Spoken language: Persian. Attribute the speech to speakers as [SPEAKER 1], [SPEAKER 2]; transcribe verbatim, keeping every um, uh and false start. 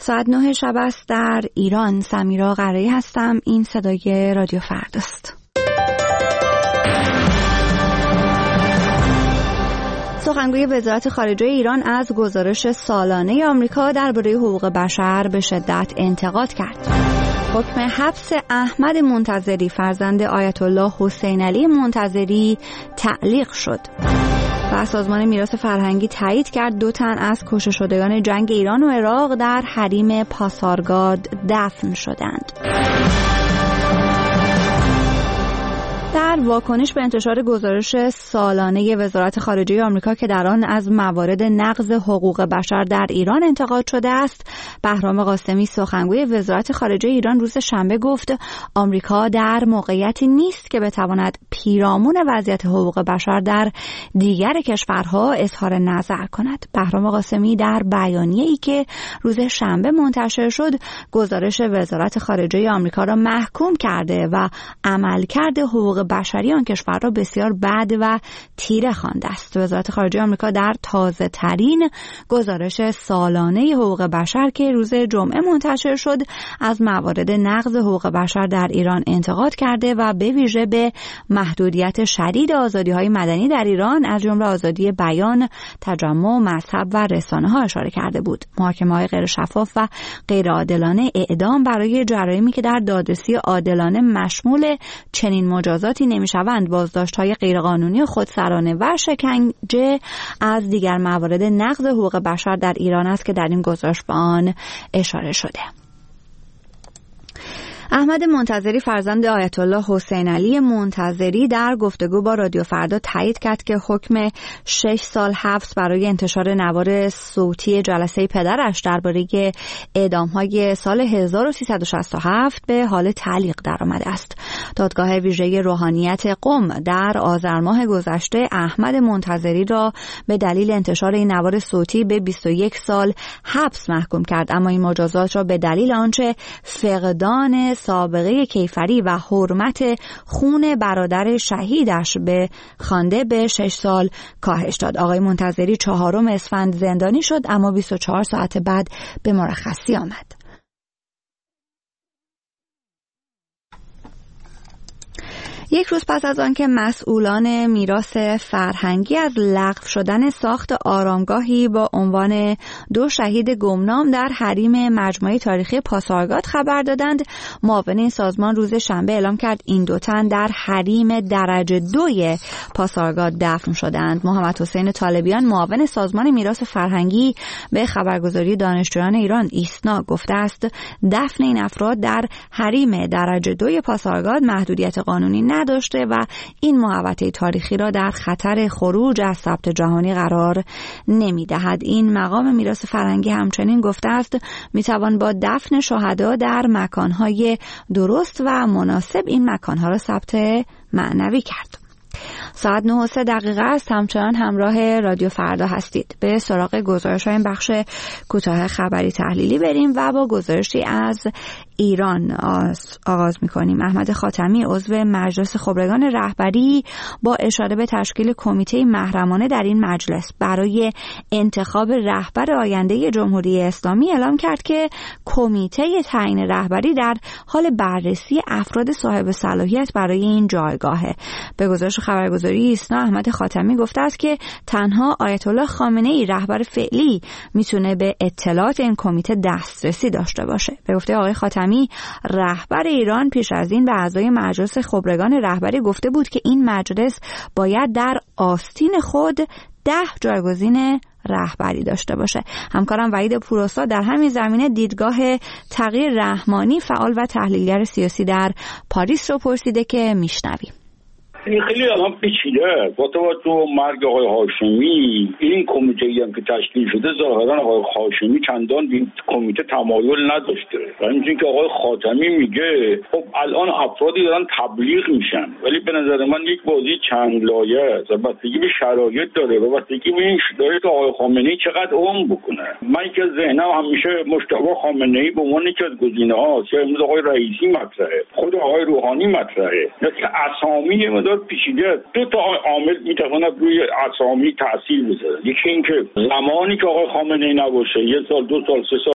[SPEAKER 1] ساعت نه شب است در ایران. سمیرا قرایی هستم. این صدای رادیو فرداست. سخنگوی وزارت خارجه ایران از گزارش سالانه آمریکا درباره حقوق بشر به شدت انتقاد کرد. حکم حبس احمد منتظری فرزند آیت الله حسین علی منتظری تعلیق شد. و سازمان میراث فرهنگی تایید کرد دو تن از کشته شدگان جنگ ایران و عراق در حریم پاسارگاد دفن شدند. در واکنش به انتشار گزارش سالانه وزارت خارجه آمریکا که در آن از موارد نقض حقوق بشر در ایران انتقاد شده است، بهرام قاسمی سخنگوی وزارت خارجه ایران روز شنبه گفت آمریکا در موقعیتی نیست که بتواند پیرامون وضعیت حقوق بشر در دیگر کشورها اظهار نظر کند. بهرام قاسمی در بیانیه‌ای که روز شنبه منتشر شد، گزارش وزارت خارجه آمریکا را محکوم کرده و عملکرد حقوق بشری آن کشور را بسیار بد و تیره خوانده است. وزارت خارجه آمریکا در تازه ترین گزارش سالانه حقوق بشر که روز جمعه منتشر شد از موارد نقض حقوق بشر در ایران انتقاد کرده و به ویژه به محدودیت شدید آزادی‌های مدنی در ایران از جمله آزادی بیان، تجمع، مذهب و رسانه‌ها اشاره کرده بود. محاکمه‌های غیر شفاف و غیر عادلانه، اعدام برای جرایمی که در دادرسی عادلانه مشمول چنین مجازاتی نمی‌شوند، بازداشت‌های غیرقانونی، خودسرانه و شکنجه از دیگر موارد نقض حقوق بشر در ایران است که در این گزارش به آن اشاره شده. احمد منتظری فرزند آیت الله حسین علی منتظری در گفتگو با رادیو فردا تایید کرد که حکم شش سال حبس برای انتشار نوار صوتی جلسه پدرش درباره اعدام‌های سال هزار و سیصد و شصت و هفت به حال تعلیق درآمده است. دادگاه ویژه روحانیت قم در آذر ماه گذشته احمد منتظری را به دلیل انتشار این نوار صوتی به بیست و یک سال حبس محکوم کرد، اما این مجازات را به دلیل آنچه فقدان سابقه کیفری و حرمت خون برادر شهیدش به خوانده به شش سال کاهش داد. آقای منتظری چهارم اسفند زندانی شد، اما بیست و چهار ساعت بعد به مرخصی آمد. یک روز پس از آن که مسئولان میراث فرهنگی از لغو شدن ساخت آرامگاهی با عنوان دو شهید گمنام در حریم مجمع تاریخی پاسارگاد خبر دادند، معاون این سازمان روز شنبه اعلام کرد این دو تن در حریم درجه دوی پاسارگاد دفن شدند. محمد حسین طالبیان معاون سازمان میراث فرهنگی به خبرگزاری دانشجویان ایران ایسنا گفته است دفن این افراد در حریم درجه دوی پاسارگاد محدودیت قانونی نداشته و این محوطه تاریخی را در خطر خروج از ثبت جهانی قرار نمی‌دهد. این مقام میراث فرهنگی همچنین گفته است میتوان با دفن شهدا در مکانهای درست و مناسب این مکانها را ثبت معنوی کرد. ساعت نه و سه دقیقه است. همچنان همراه رادیو فردا هستید. به سراغ گزارش های این بخش کوتاه خبری تحلیلی بریم و با گزارشی از ایران آغاز می‌کنیم. احمد خاتمی عضو مجلس خبرگان رهبری با اشاره به تشکیل کمیته محرمانه در این مجلس برای انتخاب رهبر آینده جمهوری اسلامی اعلام کرد که کمیته تعیین رهبری در حال بررسی افراد صاحب صلاحیت برای این جایگاهه. به گزارش خبرگزاری ایسنا احمد خاتمی گفته است که تنها آیت الله خامنه‌ای رهبر فعلی میتونه به اطلاعات این کمیته دسترسی داشته باشه. به گفته آقای خاتمی رهبر ایران پیش از این به اعضای مجلس خبرگان رهبری گفته بود که این مجلس باید در آستین خود ده جایگزین رهبری داشته باشه. همکارم وحید پوراستاد در همین زمینه دیدگاه تغییر رحمانی فعال و تحلیلگر سیاسی در پاریس رو پرسیده که میشنویم.
[SPEAKER 2] این خیلی الان پیچیده با توجه به مرگ آقای هاشمی. این کمیته‌ای هم که تشکیل شده ظاهرا آقای هاشمی چندان به این کمیته تمایل نداشته و همچنین که آقای خاتمی میگه خب الان افرادی دارن تبلیغ میشن، ولی به نظر من یک بازی چند لایه است و بستگی به شرایط داره و بستگی به این شرایط آقای خامنه‌ای چقدر عمر بکنه. من که ذهنم همیشه مجتبی خامنه‌ای به عنوان یکی از گزینه‌هاست. یا امروز آقای رئیسی مطرحه، خود آقای روحانی مطرحه. مثل اسامی مدار پیچیده. دو تا عامل میتواند روی اسامی تاثیر بذاره. یکی اینکه زمانی که آقای خامنه‌ای نباشه، یک سال، دو سال، سه سال